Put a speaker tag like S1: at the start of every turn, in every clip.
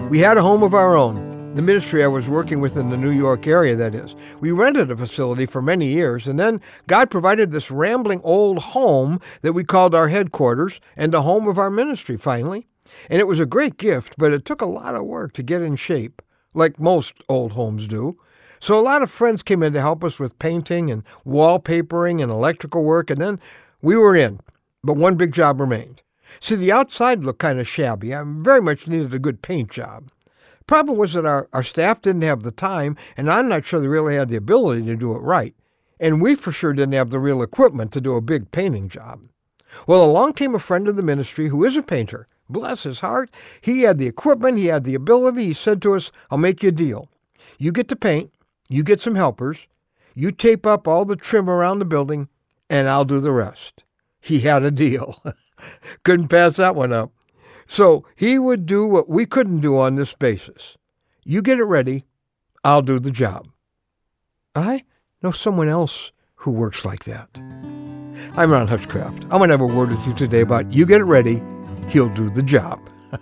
S1: We had a home of our own. The ministry I was working with in the New York area, that is. We rented a facility for many years, and then God provided this rambling old home that we called our headquarters and the home of our ministry, finally. And it was a great gift, but it took a lot of work to get in shape, like most old homes do. So a lot of friends came in to help us with painting and wallpapering and electrical work, and then we were in. But one big job remained. See, the outside looked kind of shabby. I very much needed a good paint job. Problem was that our staff didn't have the time, and I'm not sure they really had the ability to do it right. And we for sure didn't have the real equipment to do a big painting job. Well, along came a friend of the ministry who is a painter. Bless his heart. He had the equipment, he had the ability. He said to us, I'll make you a deal. You get to paint, you get some helpers, you tape up all the trim around the building, and I'll do the rest. He had a deal. Couldn't pass that one up. So he would do what we couldn't do on this basis. You get it ready, I'll do the job. I know someone else who works like that. I'm Ron Hutchcraft. I'm going to have a word with you today about you get it ready, he'll do the job.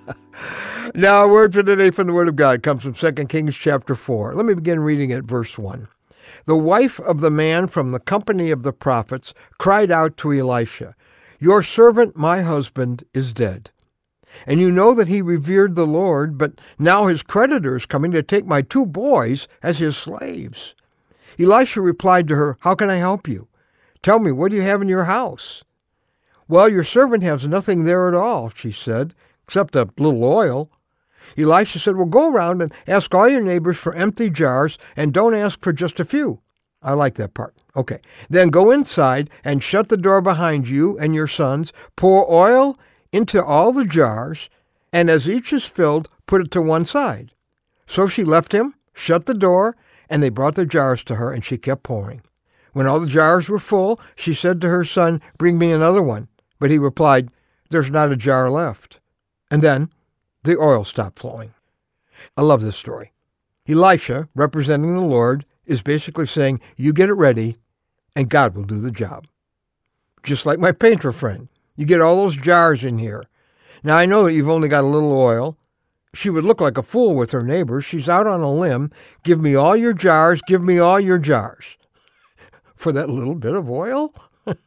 S1: Now, our word for today from the Word of God comes from 2 Kings chapter 4. Let me begin reading at verse 1. The wife of the man from the company of the prophets cried out to Elisha, Your servant, my husband, is dead. And you know that he revered the Lord, but now his creditor is coming to take my 2 boys as his slaves. Elisha replied to her, How can I help you? Tell me, what do you have in your house? Well, your servant has nothing there at all, she said, except a little oil. Elisha said, Well, go around and ask all your neighbors for empty jars, and don't ask for just a few. I like that part. Okay. Then go inside and shut the door behind you and your sons. Pour oil into all the jars, and as each is filled, put it to one side. So she left him, shut the door, and they brought the jars to her, and she kept pouring. When all the jars were full, she said to her son, Bring me another one. But he replied, There's not a jar left. And then the oil stopped flowing. I love this story. Elisha, representing the Lord, is basically saying, You get it ready, and God will do the job. Just like my painter friend. You get all those jars in here. Now, I know that you've only got a little oil. She would look like a fool with her neighbors. She's out on a limb. Give me all your jars. Give me all your jars. For that little bit of oil?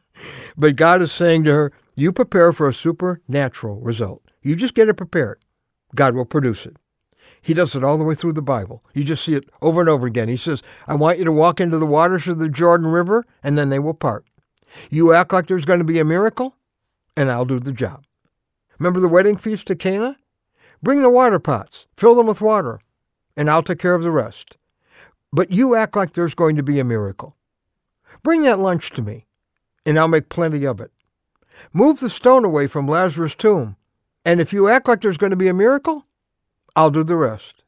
S1: But God is saying to her, you prepare for a supernatural result. You just get it prepared. God will produce it. He does it all the way through the Bible. You just see it over and over again. He says, I want you to walk into the waters of the Jordan River, and then they will part. You act like there's going to be a miracle, and I'll do the job. Remember the wedding feast at Cana? Bring the water pots, fill them with water, and I'll take care of the rest. But you act like there's going to be a miracle. Bring that lunch to me, and I'll make plenty of it. Move the stone away from Lazarus' tomb, and if you act like there's going to be a miracle, I'll do the rest.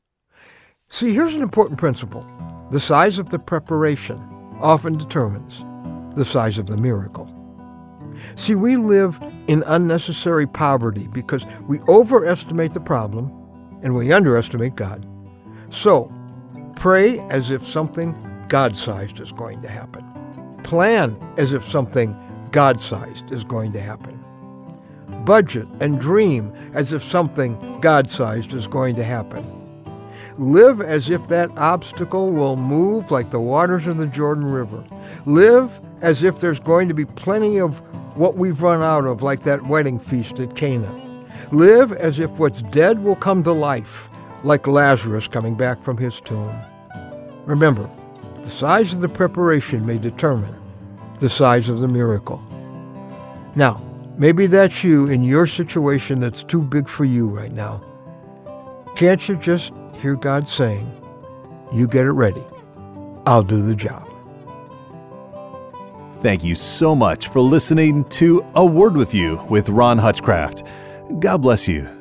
S1: See, here's an important principle. The size of the preparation often determines the size of the miracle. See, we live in unnecessary poverty because we overestimate the problem and we underestimate God. So, pray as if something God-sized is going to happen. Plan as if something God-sized is going to happen. Budget and dream as if something God-sized is going to happen. Live as if that obstacle will move like the waters of the Jordan River. Live as if there's going to be plenty of what we've run out of, like that wedding feast at Cana. Live as if what's dead will come to life, like Lazarus coming back from his tomb. Remember, the size of the preparation may determine the size of the miracle. Now, maybe that's you in your situation that's too big for you right now. Can't you just hear God saying, you get it ready, I'll do the job.
S2: Thank you so much for listening to A Word With You with Ron Hutchcraft. God bless you.